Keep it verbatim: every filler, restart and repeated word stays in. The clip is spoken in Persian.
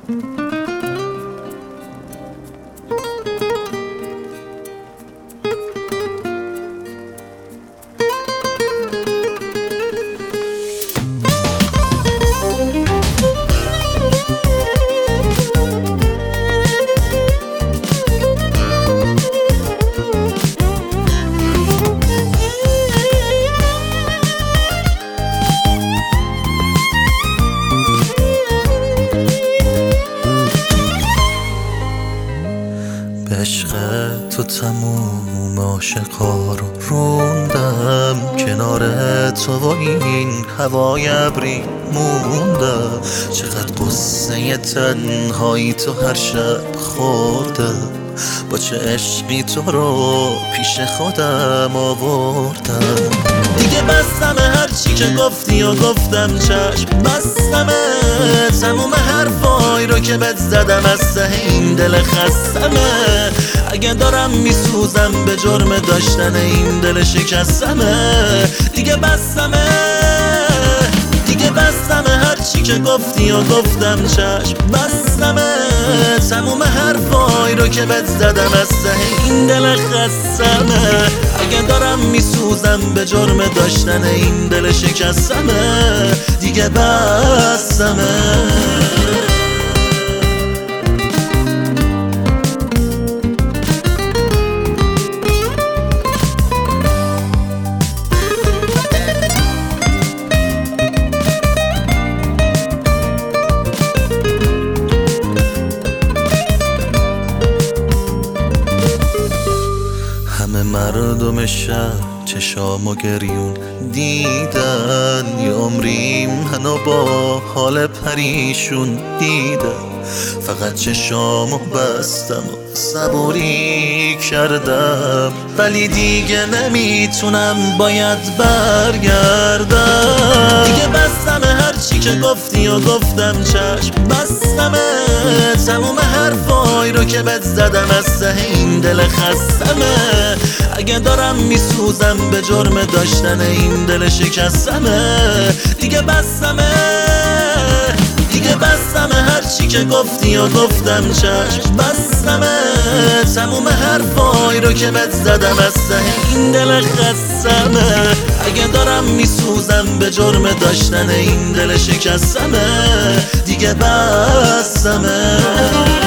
به عشق تو تموم عاشقا رو روندم، کنار تو و این هوای ابری موندم. چقدر قصه تنهایی تو هر شب خوردم، با چه عشقی تو رو پیش خودم آوردم. دیگه بستمه هرچی که گفتی و گفتم چشم بستمه، تموم حرفای رو که بهت زدم از ته این دل خستمه. اگه دارم میسوزم به جرم داشتن این دل شکستمه. دیگه بستمه دیگه بستمه هرچی که گفتی و گفتم چشم بستمه، تموم حرفای رو که بهت زدم از ته این دل خستمه. اگه دارم میسوزم به جرم داشتن این دل شکستمه. دیگه بستمه. همه مردم شهر چشام و گریون دیدن، یه عمری منو با حال پریشون دیدن. فقط چشامو بستم و صبوری کردم، ولی دیگه نمیتونم باید برگردم. دیگه بستمه هرچی که گفتی و گفتم چشم بستمه، تموم حرفای رو که بهت زدم از ته این دل خستمه. اگه دارم میسوزم به جرم داشتن این دل شکستمه. دیگه بستمه دیگه بستمه هرچی که گفتی و گفتم چشم بستمه، تموم حرفای رو که بهت زدم از ته این دل خستمه. اگه دارم میسوزم به جرم داشتن این دل شکستمه. دیگه بستمه.